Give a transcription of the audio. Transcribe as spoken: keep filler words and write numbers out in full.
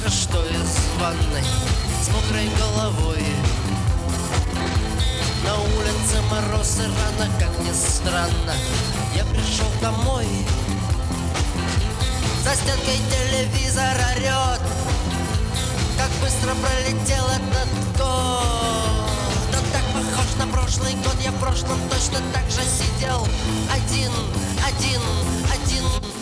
только что из ванной с мокрой головой. На улице мороз и рано, как ни странно, я пришел домой. За стенкой телевизор орет, как быстро пролетел этот год. Он так похож на прошлый год, я в прошлом точно так же сидел. Один, один, один